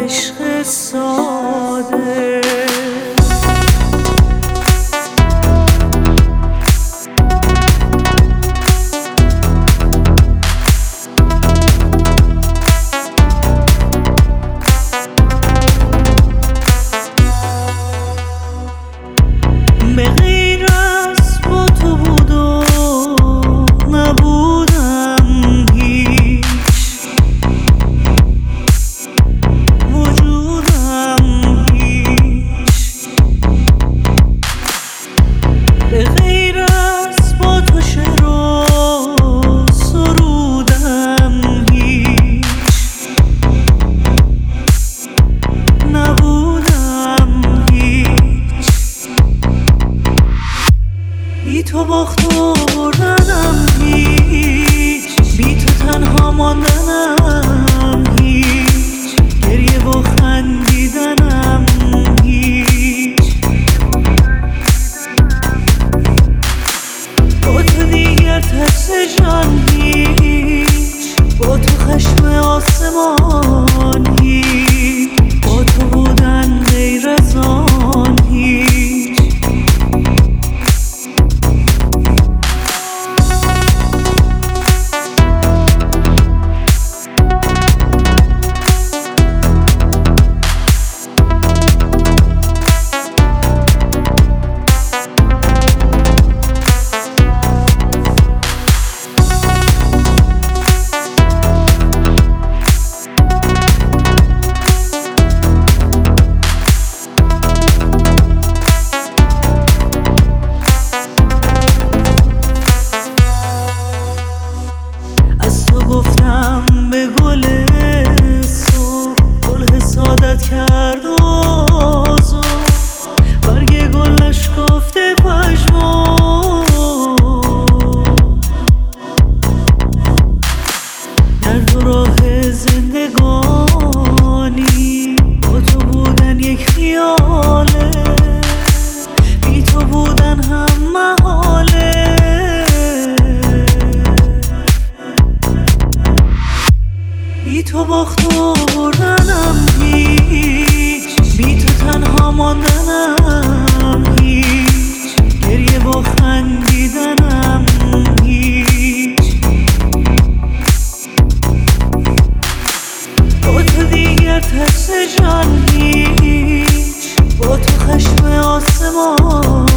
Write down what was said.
عشق ساده. به غیر از با تو بود و نبودم هیچ، وجودم هیچ. به غیر از با تو شعر و سرودم هیچ، نبودم هیچ. بی تو باخت و بردنم هیچ، بی تو تنها ماندنم هیچ، گریه و خندیدنم هیچ. با تو دیگر ترس جان هیچ، با تو خشم آسمان هیچ، با تو بودن غیر از آن هیچ. گفتم به گل صبح، گل حسادت کرد و برگ گلش گفته پژمرد. در دو راه زندگانی با تو بودن یک خیاله، بی تو بودن هم محاله. بی تو باخت و بردنم هیچ، بی تو تنها ماندنم هیچ، گریه و خندیدنم هیچ. با تو دیگر ترس جان هیچ، با تو خشم آسمان